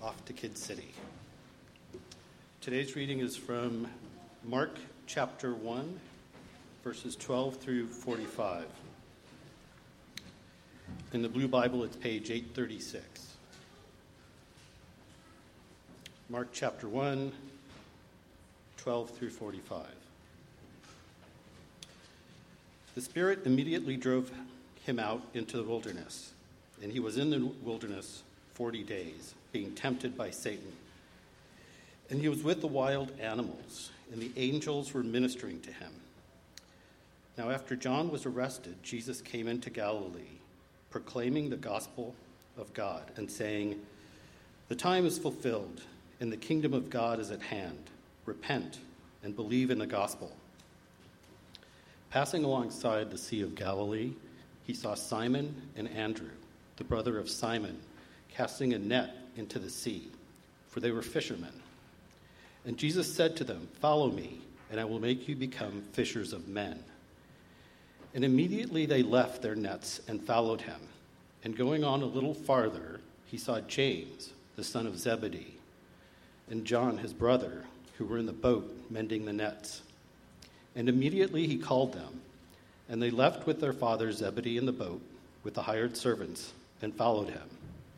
off to Kid City. Today's reading is from Mark chapter 1, verses 12 through 45. In the Blue Bible, it's page 836. Mark chapter 1, 12 through 45. The Spirit immediately drove him out into the wilderness, and he was in the wilderness 40 days, being tempted by Satan. And he was with the wild animals, and the angels were ministering to him. Now after John was arrested, Jesus came into Galilee, proclaiming the gospel of God, and saying, "The time is fulfilled, and the kingdom of God is at hand. Repent and believe in the gospel." Passing alongside the Sea of Galilee, he saw Simon and Andrew, the brother of Simon, casting a net into the sea, for they were fishermen. And Jesus said to them, "Follow me, and I will make you become fishers of men." And immediately they left their nets and followed him. And going on a little farther, he saw James, the son of Zebedee, and John, his brother, who were in the boat mending the nets. And immediately he called them, and they left with their father Zebedee in the boat with the hired servants and followed him.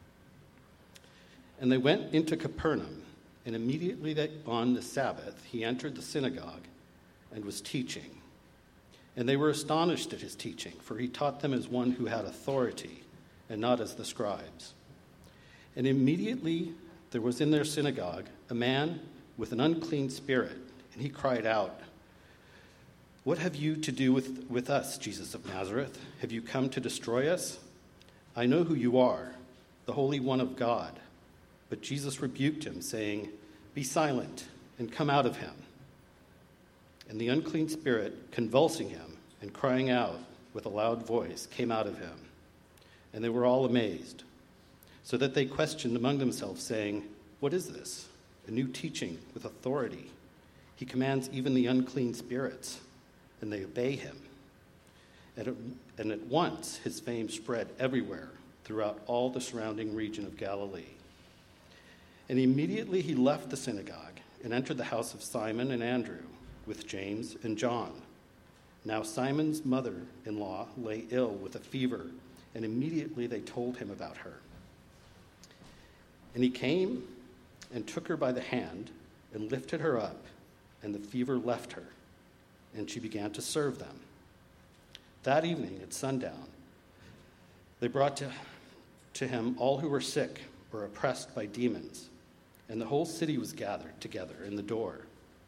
And they went into Capernaum, and immediately on the Sabbath he entered the synagogue and was teaching. And they were astonished at his teaching, for he taught them as one who had authority, and not as the scribes. And immediately there was in their synagogue a man with an unclean spirit, and he cried out, "What have you to do with us, Jesus of Nazareth? Have you come to destroy us? I know who you are, the Holy One of God." But Jesus rebuked him, saying, "Be silent, and come out of him." And the unclean spirit, convulsing him and crying out with a loud voice, came out of him. And they were all amazed, so that they questioned among themselves, saying, "What is this? A new teaching with authority. He commands even the unclean spirits, and they obey him." And at once his fame spread everywhere throughout all the surrounding region of Galilee. And immediately he left the synagogue and entered the house of Simon and Andrew with James and John. Now Simon's mother-in-law lay ill with a fever, and immediately they told him about her. And he came and took her by the hand and lifted her up, and the fever left her, and she began to serve them. That evening at sundown, they brought to him all who were sick or oppressed by demons, and the whole city was gathered together in the door.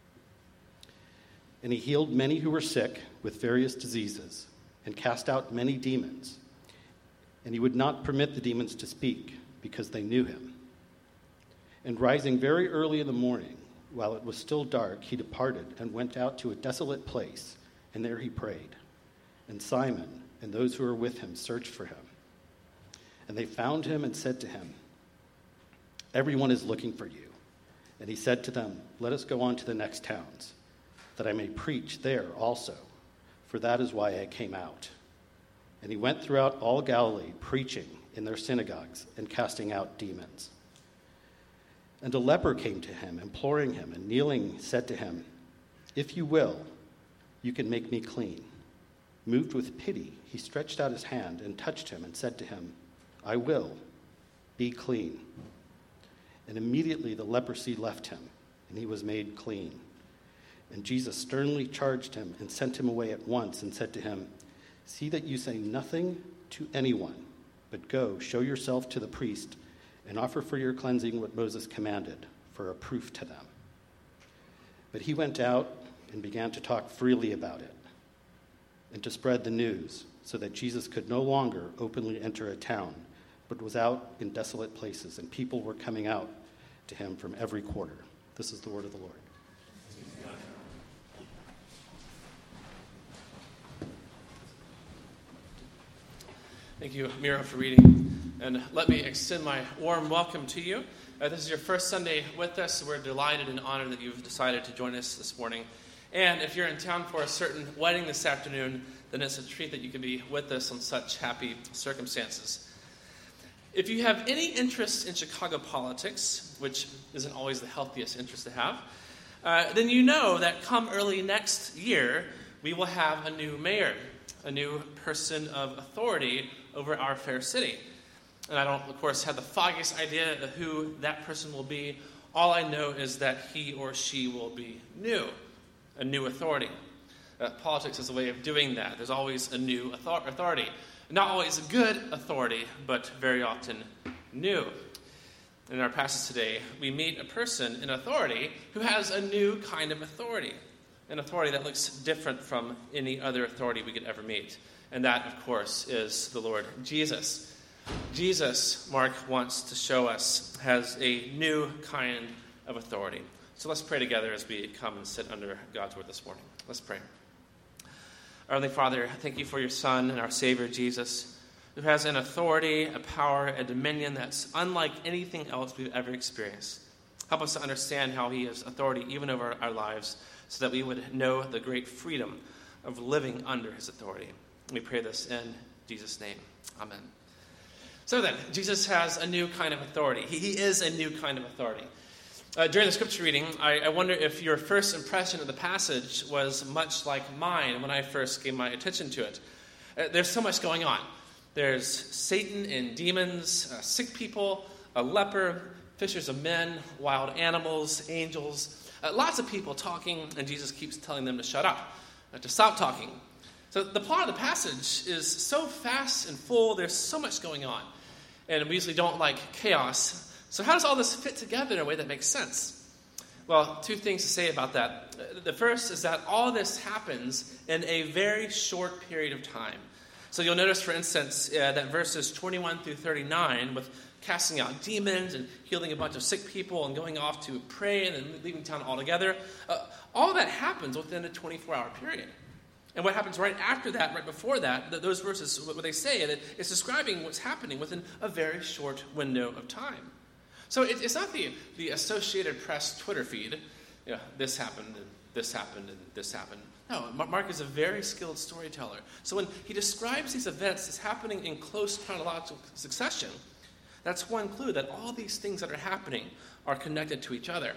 And he healed many who were sick with various diseases, and cast out many demons. And he would not permit the demons to speak, because they knew him. And rising very early in the morning, while it was still dark, he departed and went out to a desolate place, and there he prayed. And Simon and those who were with him searched for him. And they found him and said to him, "Everyone is looking for you." And he said to them, "Let us go on to the next towns, that I may preach there also, for that is why I came out." And he went throughout all Galilee, preaching in their synagogues and casting out demons. And a leper came to him, imploring him, and kneeling said to him, "If you will, you can make me clean." Moved with pity, he stretched out his hand and touched him and said to him, "I will, be clean." And immediately the leprosy left him, and he was made clean. And Jesus sternly charged him and sent him away at once and said to him, "See that you say nothing to anyone, but go, show yourself to the priest, and offer for your cleansing what Moses commanded, for a proof to them." But he went out and began to talk freely about it, and to spread the news, so that Jesus could no longer openly enter a town, but was out in desolate places, and people were coming out to him from every quarter. This is the word of the Lord. Thank you, Mira, for reading. And let me extend my warm welcome to you. This is your first Sunday with us. We're delighted and honored that you've decided to join us this morning. And if you're in town for a certain wedding this afternoon, then it's a treat that you can be with us on such happy circumstances. If you have any interest in Chicago politics, which isn't always the healthiest interest to have, then you know that come early next year, we will have a new mayor, a new person of authority over our fair city. And I don't, of course, have the foggiest idea of who that person will be. All I know is that he or she will be new, a new authority. Politics is a way of doing that. There's always a new authority. Not always a good authority, but very often new. In our passage today, we meet a person in authority who has a new kind of authority, an authority that looks different from any other authority we could ever meet. And that, of course, is the Lord Jesus. Jesus, Mark wants to show us, has a new kind of authority. So let's pray together as we come and sit under God's word this morning. Let's pray. Our Heavenly Father, thank you for your Son and our Savior, Jesus, who has an authority, a power, a dominion that's unlike anything else we've ever experienced. Help us to understand how he has authority even over our lives so that we would know the great freedom of living under his authority. We pray this in Jesus' name. Amen. So then, Jesus has a new kind of authority. He is a new kind of authority. During the scripture reading, I wonder if your first impression of the passage was much like mine when I first gave my attention to it. There's so much going on. There's Satan and demons, sick people, a leper, fishers of men, wild animals, angels, lots of people talking, and Jesus keeps telling them to shut up, to stop talking. So the plot of the passage is so fast and full, there's so much going on, and we usually don't like chaos. So how does all this fit together in a way that makes sense? Well, two things to say about that. The first is that all this happens in a very short period of time. So you'll notice, for instance, that verses 21 through 39, with casting out demons and healing a bunch of sick people and going off to pray and then leaving town altogether, all that happens within a 24-hour period. And what happens right after that, right before that, those verses, what they say, it's describing what's happening within a very short window of time. So it's not the Associated Press Twitter feed, this happened, and this happened, and this happened. No, Mark is a very skilled storyteller. So when he describes these events as happening in close chronological succession, that's one clue that all these things that are happening are connected to each other.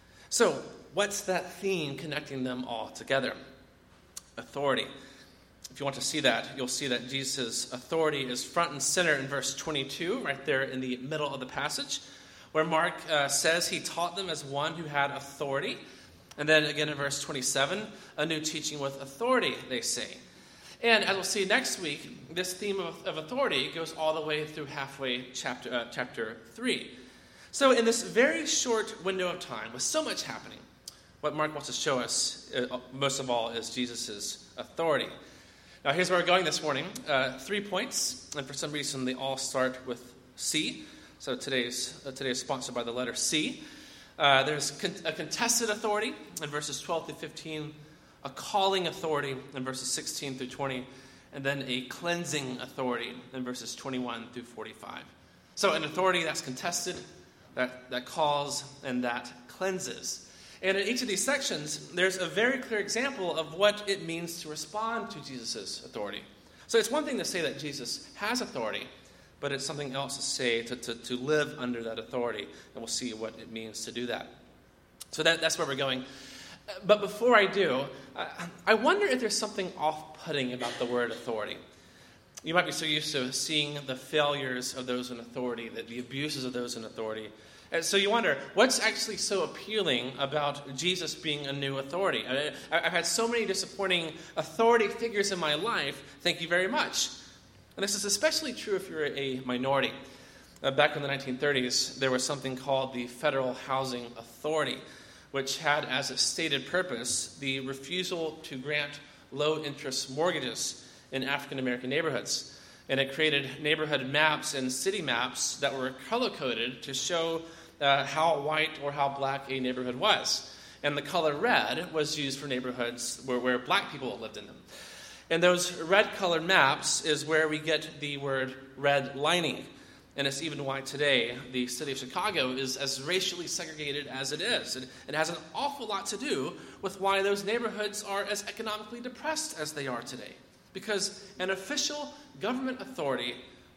So what's that theme connecting them all together? Authority. If you want to see that, you'll see that Jesus' authority is front and center in verse 22, right there in the middle of the passage, where Mark says he taught them as one who had authority. And then again in verse 27, a new teaching with authority, they say. And as we'll see next week, this theme of authority goes all the way through halfway chapter 3. So in this very short window of time, with so much happening, what Mark wants to show us, most of all, is Jesus' authority. Now here's where we're going this morning. 3 points, and for some reason they all start with C. So today's sponsored by the letter C. There's a contested authority in verses 12 through 15, a calling authority in verses 16 through 20, and then a cleansing authority in verses 21 through 45. So an authority that's contested, that calls, and that cleanses. And in each of these sections, there's a very clear example of what it means to respond to Jesus' authority. So it's one thing to say that Jesus has authority, but it's something else to say to live under that authority, and we'll see what it means to do that. So that's where we're going. But before I do, I wonder if there's something off-putting about the word authority. You might be so used to seeing the failures of those in authority, the abuses of those in authority. And so you wonder, what's actually so appealing about Jesus being a new authority? I've had so many disappointing authority figures in my life, thank you very much. And this is especially true if you're a minority. Back in the 1930s, there was something called the Federal Housing Authority, which had as its stated purpose the refusal to grant low-interest mortgages in African-American neighborhoods. And it created neighborhood maps and city maps that were color-coded to show how white or how black a neighborhood was. And the color red was used for neighborhoods where black people lived in them. And those red-colored maps is where we get the word redlining. And it's even why today the city of Chicago is as racially segregated as it is. It has an awful lot to do with why those neighborhoods are as economically depressed as they are today. Because an official government authority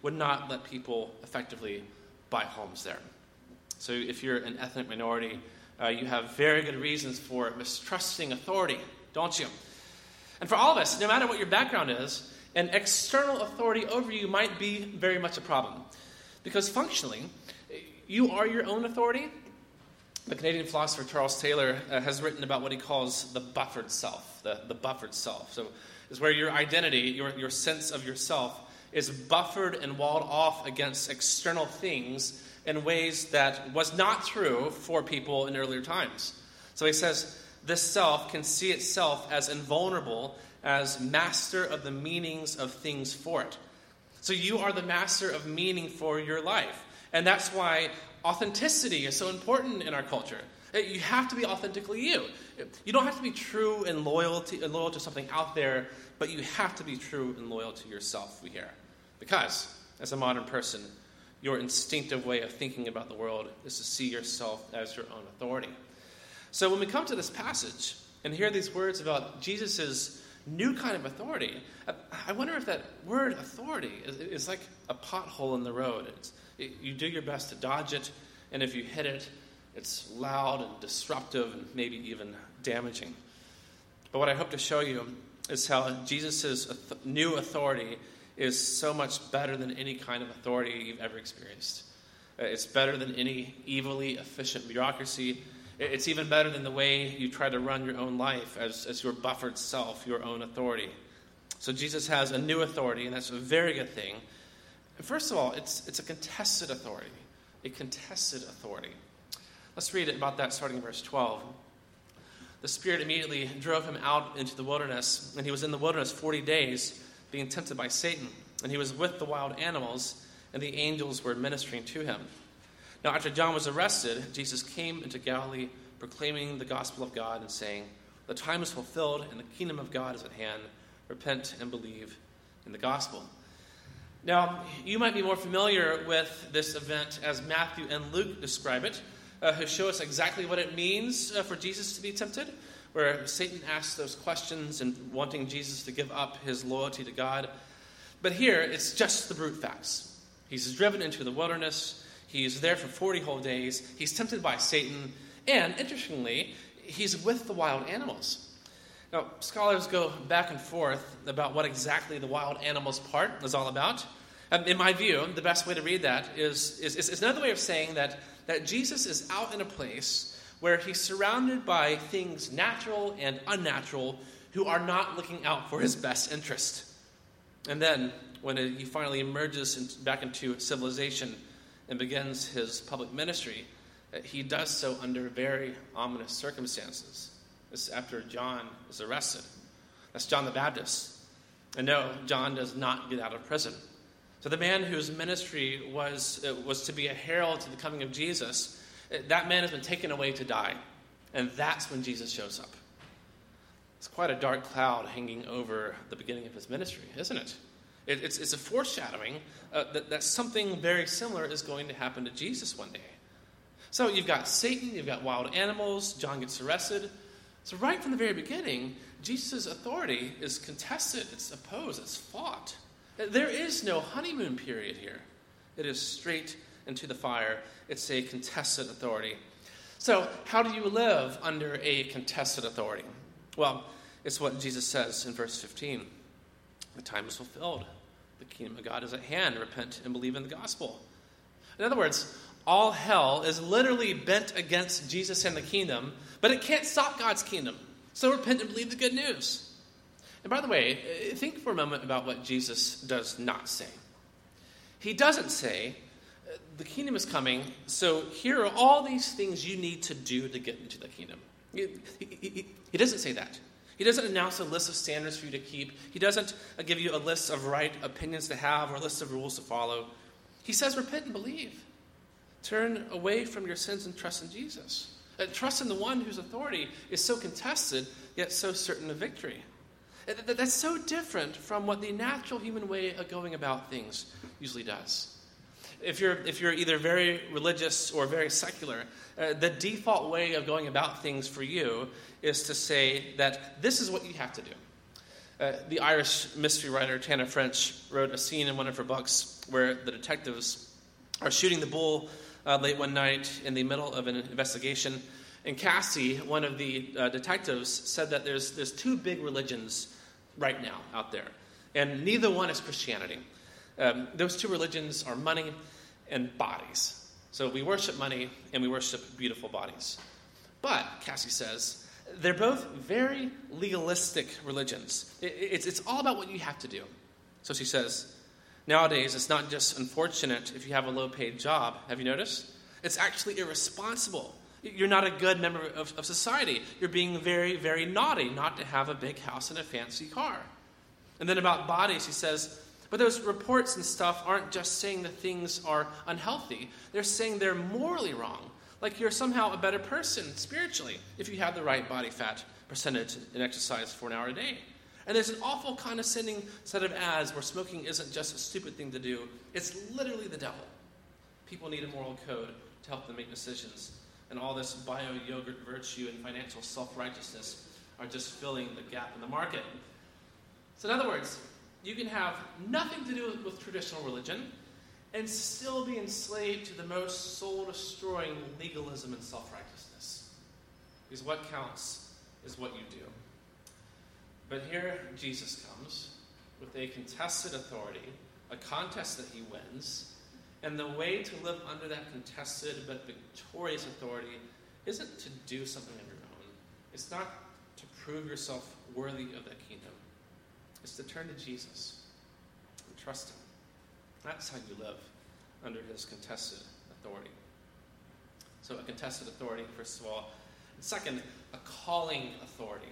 would not let people effectively buy homes there. So if you're an ethnic minority, you have very good reasons for mistrusting authority, don't you? And for all of us, no matter what your background is, an external authority over you might be very much a problem. Because functionally, you are your own authority. The Canadian philosopher Charles Taylor has written about what he calls the buffered self, the buffered self. So it's where your identity, your sense of yourself, is buffered and walled off against external things in ways that was not true for people in earlier times. So he says, this self can see itself as invulnerable, as master of the meanings of things for it. So you are the master of meaning for your life. And that's why authenticity is so important in our culture. You have to be authentically you. You don't have to be true and loyal to something out there, but you have to be true and loyal to yourself, we hear. Because, as a modern person, your instinctive way of thinking about the world is to see yourself as your own authority. So when we come to this passage and hear these words about Jesus' new kind of authority, I wonder if that word authority is like a pothole in the road. You do your best to dodge it, and if you hit it, it's loud and disruptive and maybe even damaging. But what I hope to show you is how Jesus' new authority is so much better than any kind of authority you've ever experienced. It's better than any evilly efficient bureaucracy. It's even better than the way you try to run your own life as your buffered self, your own authority. So Jesus has a new authority, and that's a very good thing. And first of all, it's a contested authority. A contested authority. Let's read about that starting in verse 12. The Spirit immediately drove him out into the wilderness, and he was in the wilderness 40 days, being tempted by Satan. And he was with the wild animals, and the angels were ministering to him. Now, after John was arrested, Jesus came into Galilee, proclaiming the gospel of God and saying, the time is fulfilled, and the kingdom of God is at hand. Repent and believe in the gospel. Now, you might be more familiar with this event as Matthew and Luke describe it, who show us exactly what it means for Jesus to be tempted, where Satan asks those questions and wanting Jesus to give up his loyalty to God. But here, it's just the brute facts. He's driven into the wilderness. He's there for 40 whole days. He's tempted by Satan. And, interestingly, he's with the wild animals. Now, scholars go back and forth about what exactly the wild animals part is all about. In my view, the best way to read that is another way of saying that Jesus is out in a place where he's surrounded by things natural and unnatural who are not looking out for his best interest. And then, when he finally emerges back into civilization and begins his public ministry, he does so under very ominous circumstances. This is after John is arrested. That's John the Baptist. And no, John does not get out of prison. So the man whose ministry was to be a herald to the coming of Jesus, that man has been taken away to die. And that's when Jesus shows up. It's quite a dark cloud hanging over the beginning of his ministry, isn't it? It's a foreshadowing that something very similar is going to happen to Jesus one day. So you've got Satan, you've got wild animals, John gets arrested. So right from the very beginning, Jesus' authority is contested, it's opposed, it's fought. There is no honeymoon period here. It is straight into the fire. It's a contested authority. So how do you live under a contested authority? Well, it's what Jesus says in verse 15. The time is fulfilled. The kingdom of God is at hand. Repent and believe in the gospel. In other words, all hell is literally bent against Jesus and the kingdom, but it can't stop God's kingdom. So repent and believe the good news. And by the way, think for a moment about what Jesus does not say. He doesn't say, the kingdom is coming, so here are all these things you need to do to get into the kingdom. He doesn't say that. He doesn't announce a list of standards for you to keep. He doesn't give you a list of right opinions to have or a list of rules to follow. He says, repent and believe. Turn away from your sins and trust in Jesus. Trust in the one whose authority is so contested, yet so certain of victory. That's so different from what the natural human way of going about things usually does. If you're either very religious or very secular, the default way of going about things for you is to say that this is what you have to do. The Irish mystery writer Tana French wrote a scene in one of her books where the detectives are shooting the bull late one night in the middle of an investigation. And Cassie, one of the detectives, said that there's two big religions right now out there, and neither one is Christianity. Those two religions are money and bodies. So we worship money and we worship beautiful bodies. But, Cassie says, they're both very legalistic religions. It's all about what you have to do. So she says, nowadays it's not just unfortunate if you have a low-paid job. Have you noticed? It's actually irresponsible. You're not a good member of society. You're being very, very naughty not to have a big house and a fancy car. And then about bodies, she says, but those reports and stuff aren't just saying that things are unhealthy. They're saying they're morally wrong. Like you're somehow a better person spiritually if you have the right body fat percentage and exercise for an hour a day. And there's an awful condescending set of ads where smoking isn't just a stupid thing to do. It's literally the devil. People need a moral code to help them make decisions. And all this bio-yogurt virtue and financial self-righteousness are just filling the gap in the market. So in other words, you can have nothing to do with traditional religion and still be enslaved to the most soul-destroying legalism and self-righteousness. Because what counts is what you do. But here Jesus comes with a contested authority, a contest that he wins, and the way to live under that contested but victorious authority isn't to do something on your own. It's not to prove yourself worthy of that kingdom. It's to turn to Jesus and trust him. That's how you live under his contested authority. So a contested authority, first of all. And second, a calling authority.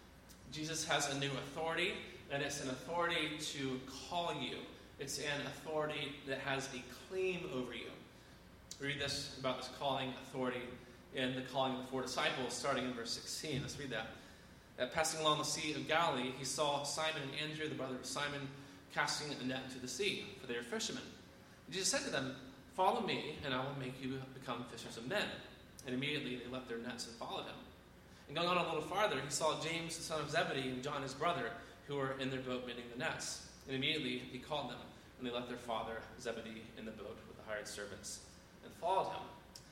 Jesus has a new authority, and it's an authority to call you. It's an authority that has a claim over you. We read this about this calling authority in the calling of the 4 disciples, starting in verse 16. Let's read that. Passing along the Sea of Galilee, he saw Simon and Andrew, the brother of Simon, casting a net into the sea, for they are fishermen. And Jesus said to them, "Follow me, and I will make you become fishers of men." And immediately they left their nets and followed him. And going on a little farther, he saw James, the son of Zebedee, and John, his brother, who were in their boat mending the nets. And immediately he called them, and they left their father Zebedee in the boat with the hired servants and followed him.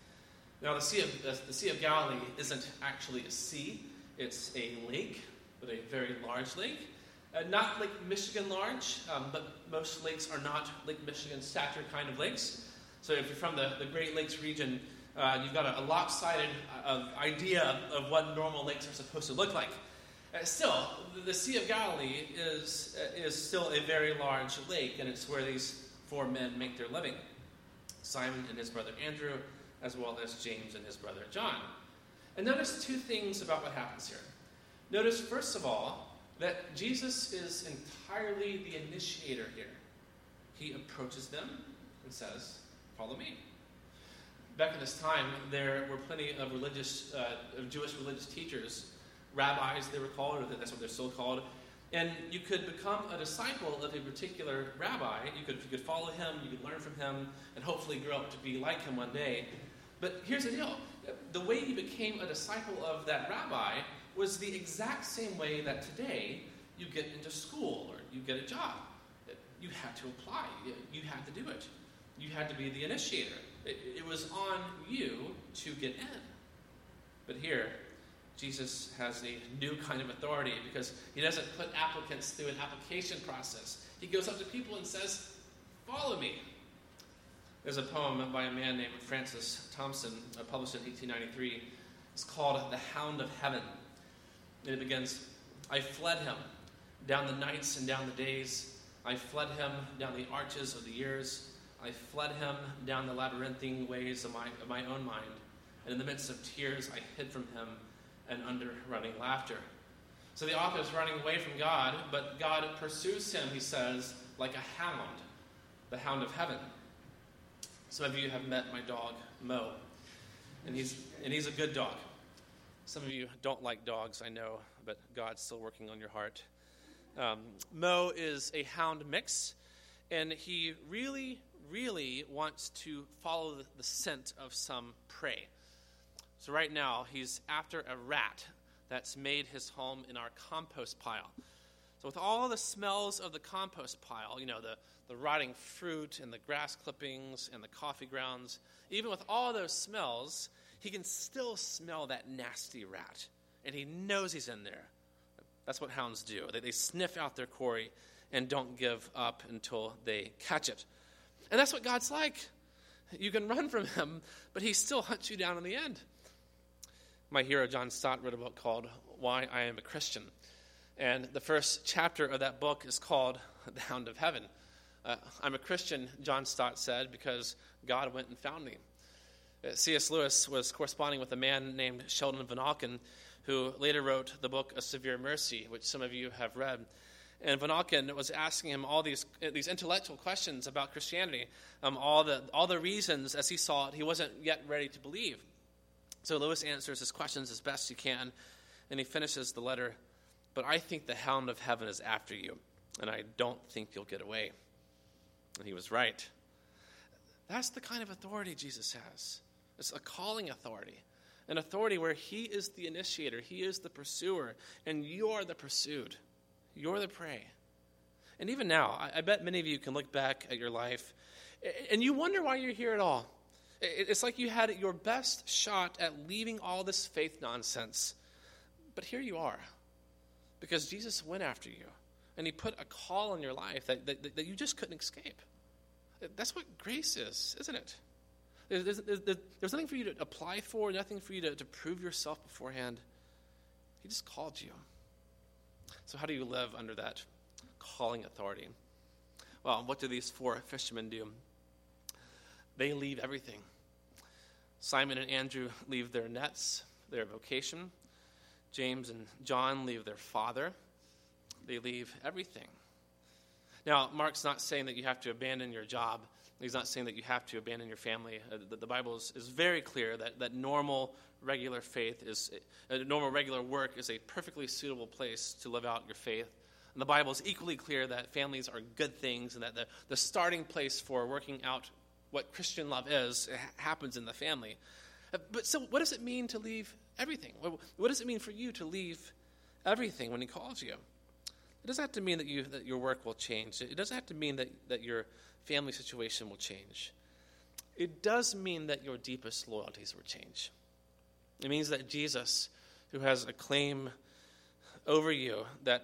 Now the Sea of Galilee isn't actually a sea. It's a lake, but a very large lake. Not Lake Michigan large, but most lakes are not Lake Michigan stature kind of lakes. So if you're from the Great Lakes region, you've got a lopsided idea of what normal lakes are supposed to look like. Still, the Sea of Galilee is still a very large lake, and it's where these 4 men make their living. Simon and his brother Andrew, as well as James and his brother John. And notice 2 things about what happens here. Notice, first of all, that Jesus is entirely the initiator here. He approaches them and says, "Follow me." Back in this time, there were plenty of Jewish religious teachers, rabbis they were called, or that's what they're still called. And you could become a disciple of a particular rabbi. You could follow him, you could learn from him, and hopefully grow up to be like him one day. But here's the deal. The way you became a disciple of that rabbi was the exact same way that today you get into school or you get a job. You had to apply. You had to do it. You had to be the initiator. It was on you to get in. But here, Jesus has a new kind of authority because he doesn't put applicants through an application process. He goes up to people and says, "Follow me." There's a poem by a man named Francis Thompson, published in 1893. It's called "The Hound of Heaven." And it begins, "I fled him down the nights and down the days. I fled him down the arches of the years. I fled him down the labyrinthine ways of my own mind. And in the midst of tears, I hid from him and under running laughter." So the author is running away from God, but God pursues him, he says, like a hound, the hound of heaven. Some of you have met my dog, Mo, and he's a good dog. Some of you don't like dogs, I know, but God's still working on your heart. Mo is a hound mix, and he really, really wants to follow the scent of some prey. So right now, he's after a rat that's made his home in our compost pile. So with all the smells of the compost pile, the rotting fruit and the grass clippings and the coffee grounds, even with all those smells, he can still smell that nasty rat. And he knows he's in there. That's what hounds do. They sniff out their quarry and don't give up until they catch it. And that's what God's like. You can run from him, but he still hunts you down in the end. My hero, John Stott, wrote a book called Why I Am a Christian. And the first chapter of that book is called The Hound of Heaven. I'm a Christian, John Stott said, because God went and found me. C.S. Lewis was corresponding with a man named Sheldon Van Auken, who later wrote the book A Severe Mercy, which some of you have read. And Van Auken was asking him all these intellectual questions about Christianity, all the reasons, as he saw it, he wasn't yet ready to believe. So Lewis answers his questions as best he can, and he finishes the letter, "But I think the hound of heaven is after you, and I don't think you'll get away." And he was right. That's the kind of authority Jesus has. It's a calling authority, an authority where he is the initiator, he is the pursuer, and you're the pursued. You're the prey. And even now, I bet many of you can look back at your life, and you wonder why you're here at all. It's like you had your best shot at leaving all this faith nonsense. But here you are, because Jesus went after you, and he put a call in your life that you just couldn't escape. That's what grace is, isn't it? There's nothing for you to apply for, nothing for you to prove yourself beforehand. He just called you. So how do you live under that calling authority? Well, what do these four fishermen do? They leave everything. Simon and Andrew leave their nets, their vocation. James and John leave their father. They leave everything. Now, Mark's not saying that you have to abandon your job. He's not saying that you have to abandon your family. The Bible is very clear that normal, regular regular work is a perfectly suitable place to live out your faith. And the Bible is equally clear that families are good things, and that the starting place for working out what Christian love is happens in the family. But so what does it mean to leave everything? What does it mean for you to leave everything when he calls you? It doesn't have to mean that your work will change. It doesn't have to mean that your family situation will change. It does mean that your deepest loyalties will change. It means that Jesus, who has a claim over you, that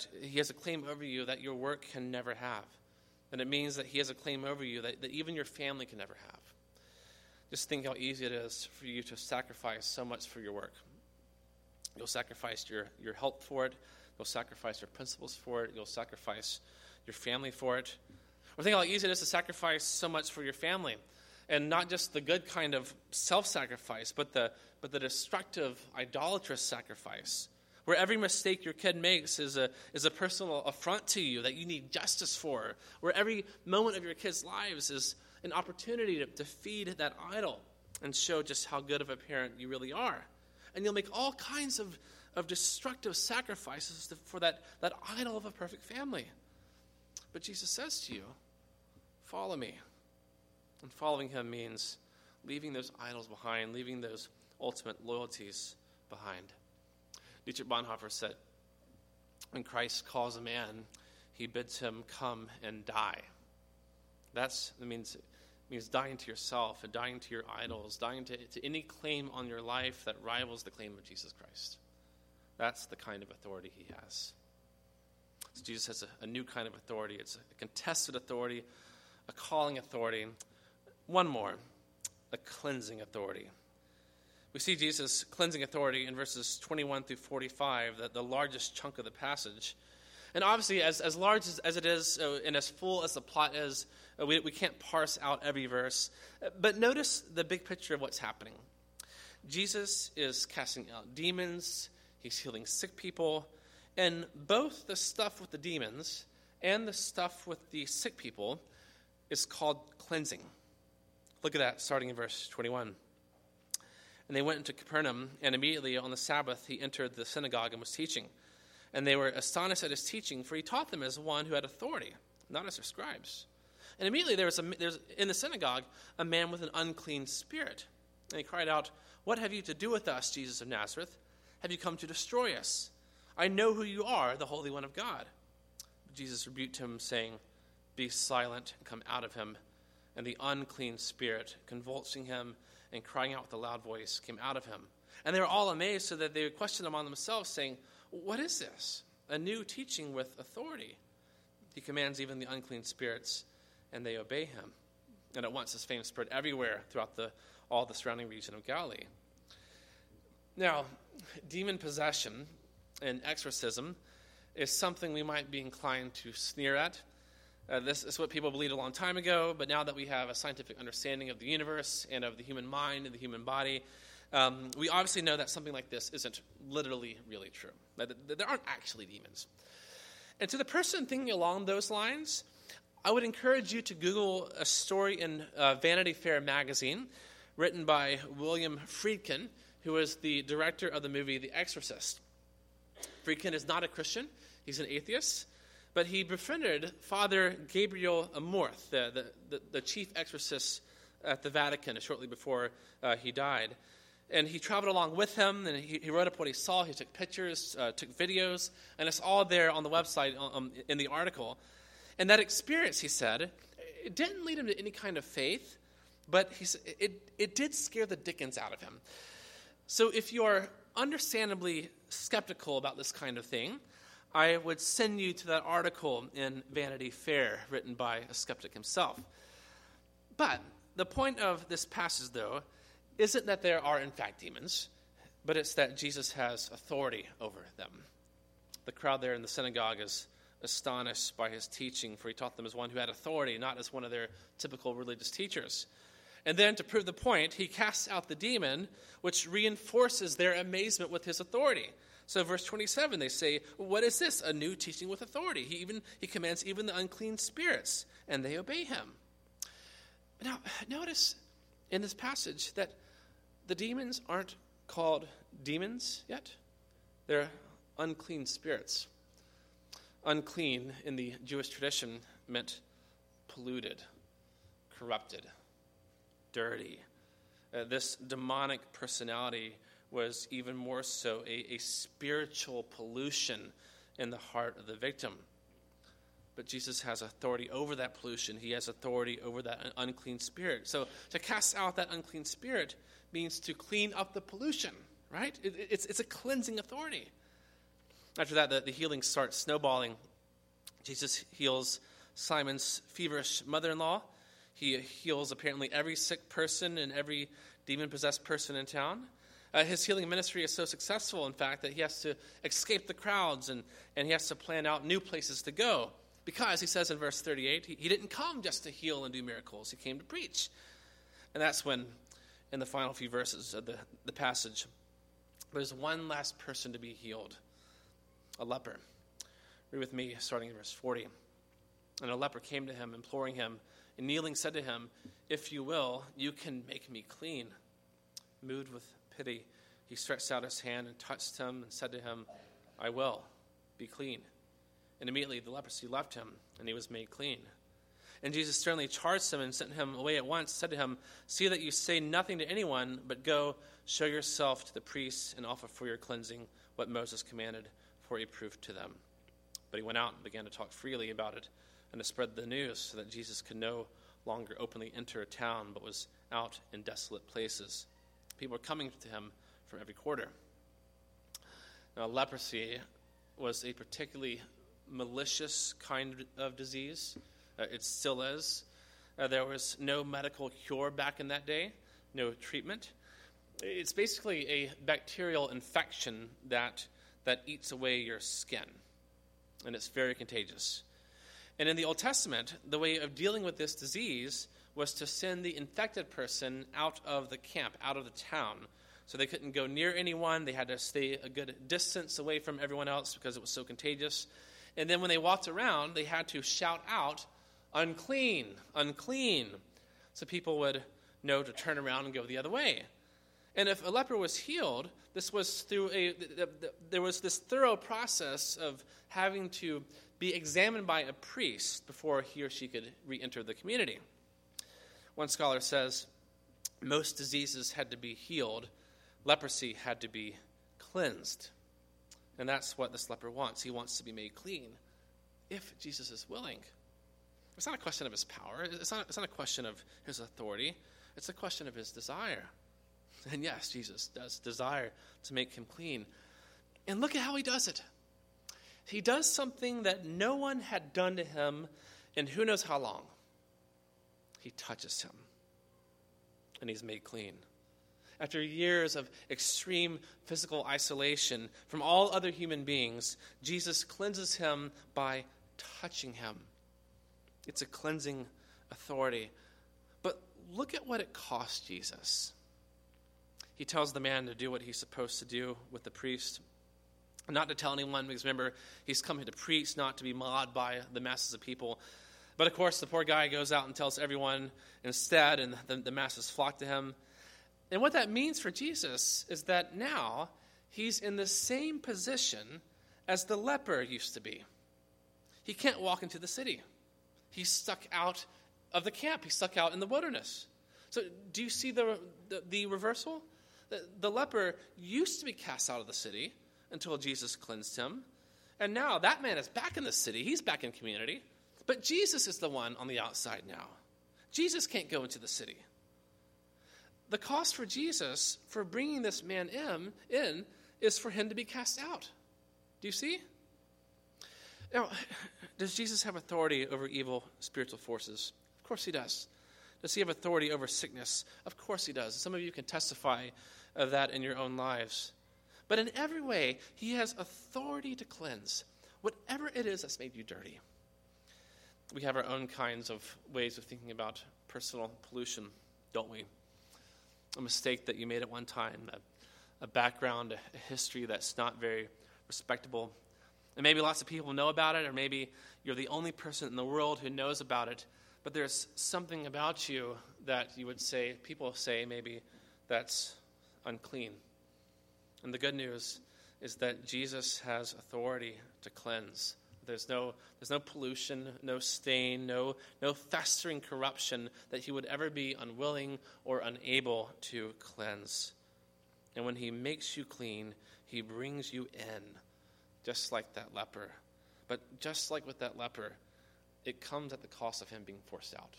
your work can never have. And it means that he has a claim over you that even your family can never have. Just think how easy it is for you to sacrifice so much for your work. You'll sacrifice your health for it. You'll sacrifice your principles for it. You'll sacrifice your family for it. Or think how easy it is to sacrifice so much for your family. And not just the good kind of self-sacrifice, but the destructive, idolatrous sacrifice, where every mistake your kid makes is a personal affront to you that you need justice for, where every moment of your kids' lives is an opportunity to feed that idol and show just how good of a parent you really are. And you'll make all kinds of destructive sacrifices for that idol of a perfect family. But Jesus says to you, follow me. And following him means leaving those idols behind, leaving those ultimate loyalties behind. Dietrich Bonhoeffer said, when Christ calls a man, he bids him come and die. That means dying to yourself and dying to your idols, dying to any claim on your life that rivals the claim of Jesus Christ. That's the kind of authority he has. So Jesus has a new kind of authority. It's a contested authority, a calling authority. One more, a cleansing authority. We see Jesus' cleansing authority in verses 21 through 45, the largest chunk of the passage. And obviously, as large as it is and as full as the plot is, we can't parse out every verse. But notice the big picture of what's happening. Jesus is casting out demons. He's healing sick people. And both the stuff with the demons and the stuff with the sick people is called cleansing. Look at that, starting in verse 21. And they went into Capernaum, and immediately on the Sabbath he entered the synagogue and was teaching. And they were astonished at his teaching, for he taught them as one who had authority, not as their scribes. And immediately there's in the synagogue a man with an unclean spirit. And he cried out, "What have you to do with us, Jesus of Nazareth? Have you come to destroy us? I know who you are, the Holy One of God." Jesus rebuked him, saying, "Be silent and come out of him." And the unclean spirit, convulsing him and crying out with a loud voice, came out of him. And they were all amazed, so that they would question among themselves, saying, "What is this? A new teaching with authority. He commands even the unclean spirits, and they obey him." And at once his fame spread everywhere throughout all the surrounding region of Galilee. Now, demon possession and exorcism is something we might be inclined to sneer at. This is what people believed a long time ago, but now that we have a scientific understanding of the universe and of the human mind and the human body, we obviously know that something like this isn't literally really true. That there aren't actually demons. And to the person thinking along those lines, I would encourage you to Google a story in Vanity Fair magazine written by William Friedkin, who was the director of the movie The Exorcist. Friedkin is not a Christian. He's an atheist. But he befriended Father Gabriel Amorth, the chief exorcist at the Vatican shortly before he died. And he traveled along with him, and he wrote up what he saw. He took pictures, took videos, and it's all there on the website in the article. And that experience, he said, it didn't lead him to any kind of faith, but it did scare the dickens out of him. So if you're understandably skeptical about this kind of thing, I would send you to that article in Vanity Fair written by a skeptic himself. But the point of this passage, though, isn't that there are in fact demons, but it's that Jesus has authority over them. The crowd there in the synagogue is astonished by his teaching, for he taught them as one who had authority, not as one of their typical religious teachers. And then, to prove the point, he casts out the demon, which reinforces their amazement with his authority. So verse 27, they say, "What is this? A new teaching with authority. He commands even the unclean spirits, and they obey him." Now, notice in this passage that the demons aren't called demons yet. They're unclean spirits. Unclean in the Jewish tradition meant polluted, corrupted, dirty. This demonic personality was even more so a spiritual pollution in the heart of the victim. But Jesus has authority over that pollution. He has authority over that unclean spirit. So to cast out that unclean spirit means to clean up the pollution, right? It's a cleansing authority. After that, the healing starts snowballing. Jesus heals Simon's feverish mother-in-law. He heals apparently every sick person and every demon-possessed person in town. His healing ministry is so successful, in fact, that he has to escape the crowds and he has to plan out new places to go. Because, he says in verse 38, he didn't come just to heal and do miracles. He came to preach. And that's when, in the final few verses of the passage, there's one last person to be healed, a leper. Read with me, starting in verse 40. "And a leper came to him, imploring him, and kneeling said to him, 'If you will, you can make me clean.' Moved with pity, he stretched out his hand and touched him and said to him, 'I will, be clean.' And immediately the leprosy left him, and he was made clean. And Jesus sternly charged him and sent him away at once, said to him, 'See that you say nothing to anyone, but go, show yourself to the priests, and offer for your cleansing what Moses commanded for a proof to them.' But he went out and began to talk freely about it, and to spread the news, so that Jesus could no longer openly enter a town, but was out in desolate places. People were coming to him from every quarter." Now, leprosy was a particularly malicious kind of disease. It still is. There was no medical cure back in that day, no treatment. It's basically a bacterial infection that eats away your skin, and it's very contagious. And in the Old Testament, the way of dealing with this disease was to send the infected person out of the camp, out of the town. So they couldn't go near anyone. They had to stay a good distance away from everyone else because it was so contagious. And then when they walked around, they had to shout out, "Unclean, unclean," so people would know to turn around and go the other way. And if a leper was healed, this was through there was this thorough process of having to be examined by a priest before he or she could re-enter the community. One scholar says most diseases had to be healed. Leprosy had to be cleansed. And that's what this leper wants. He wants to be made clean. if Jesus is willing. It's not a question of his power. It's not a question of his authority. It's a question of his desire. And yes, Jesus does desire to make him clean. And look at how he does it. He does something that no one had done to him in who knows how long. He touches him, and he's made clean. After years of extreme physical isolation from all other human beings, Jesus cleanses him by touching him. It's a cleansing authority. But look at what it cost Jesus. He tells the man to do what he's supposed to do with the priest, not to tell anyone, because remember, he's coming to preach, not to be mobbed by the masses of people. But of course, the poor guy goes out and tells everyone instead, and the masses flock to him. And what that means for Jesus is that now he's in the same position as the leper used to be. He can't walk into the city. He's stuck out of the camp. He's stuck out in the wilderness. So do you see the reversal? The leper used to be cast out of the city until Jesus cleansed him. And now that man is back in the city. He's back in community. But Jesus is the one on the outside now. Jesus can't go into the city. The cost for Jesus for bringing this man in is for him to be cast out. Do you see? Now, does Jesus have authority over evil spiritual forces? Of course he does. Does he have authority over sickness? Of course he does. Some of you can testify of that in your own lives. But in every way, he has authority to cleanse whatever it is that's made you dirty. We have our own kinds of ways of thinking about personal pollution, don't we? A mistake that you made at one time, a background, a history that's not very respectable. And maybe lots of people know about it, or maybe you're the only person in the world who knows about it, but there's something about you that you would say, people say maybe, that's unclean. And the good news is that Jesus has authority to cleanse. There's no pollution, no stain, no festering corruption that he would ever be unwilling or unable to cleanse. And when he makes you clean, he brings you in, just like that leper. But just like with that leper, it comes at the cost of him being forced out.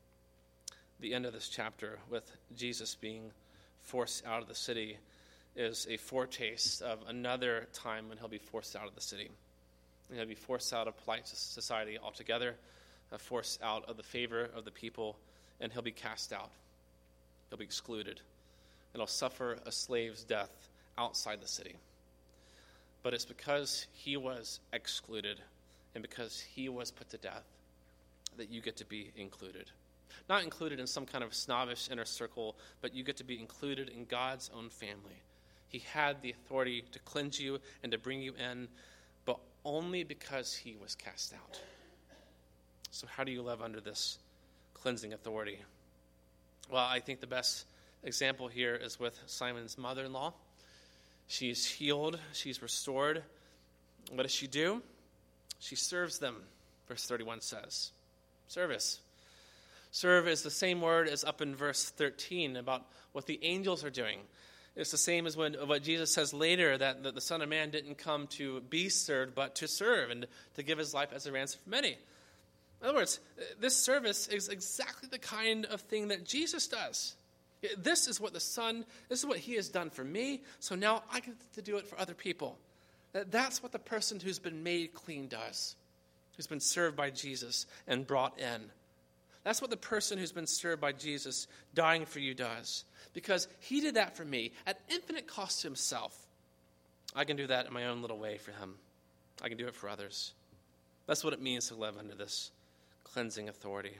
The end of this chapter, with Jesus being forced out of the city, is a foretaste of another time when he'll be forced out of the city. He'll be forced out of polite society altogether, forced out of the favor of the people, and he'll be cast out. He'll be excluded. And he'll suffer a slave's death outside the city. But it's because he was excluded and because he was put to death that you get to be included. Not included in some kind of snobbish inner circle, but you get to be included in God's own family. He had the authority to cleanse you and to bring you in, but only because he was cast out. So how do you live under this cleansing authority? Well, I think the best example here is with Simon's mother-in-law. She's healed. She's restored. What does she do? She serves them, verse 31 says. Service. Serve is the same word as up in verse 13 about what the angels are doing. It's the same as what Jesus says later, that the Son of Man didn't come to be served, but to serve and to give his life as a ransom for many. In other words, this service is exactly the kind of thing that Jesus does. This is what this is what he has done for me, so now I get to do it for other people. That's what the person who's been made clean does, who's been served by Jesus and brought in. That's what the person who's been served by Jesus, dying for you, does. Because he did that for me at infinite cost to himself. I can do that in my own little way for him. I can do it for others. That's what it means to live under this cleansing authority.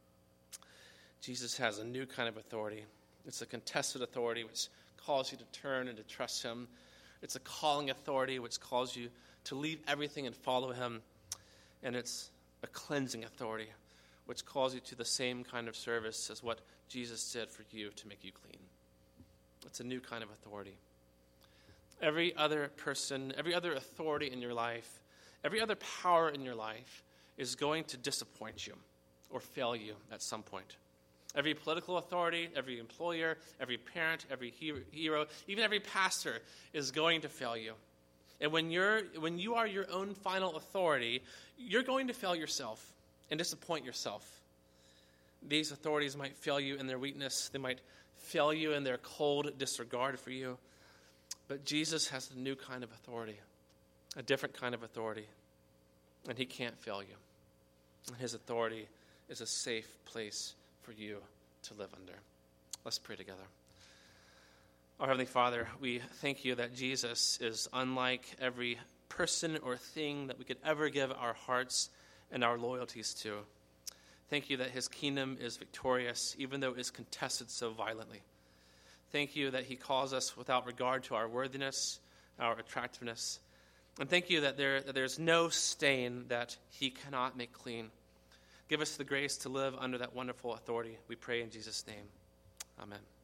Jesus has a new kind of authority. It's a contested authority which calls you to turn and to trust him. It's a calling authority which calls you to leave everything and follow him. And it's a cleansing authority which calls you to the same kind of service as what Jesus did for you to make you clean. It's a new kind of authority. Every other person, every other authority in your life, every other power in your life is going to disappoint you or fail you at some point. Every political authority, every employer, every parent, every hero, even every pastor is going to fail you. And when you are your own final authority, you're going to fail yourself and disappoint yourself. These authorities might fail you in their weakness. They might fail you in their cold disregard for you. But Jesus has a new kind of authority, a different kind of authority, and he can't fail you. And his authority is a safe place for you to live under. Let's pray together. Our Heavenly Father, we thank you that Jesus is unlike every person or thing that we could ever give our hearts and our loyalties to. Thank you that his kingdom is victorious, even though it is contested so violently. Thank you that he calls us without regard to our worthiness, our attractiveness. And thank you that there's no stain that he cannot make clean. Give us the grace to live under that wonderful authority. We pray in Jesus' name. Amen.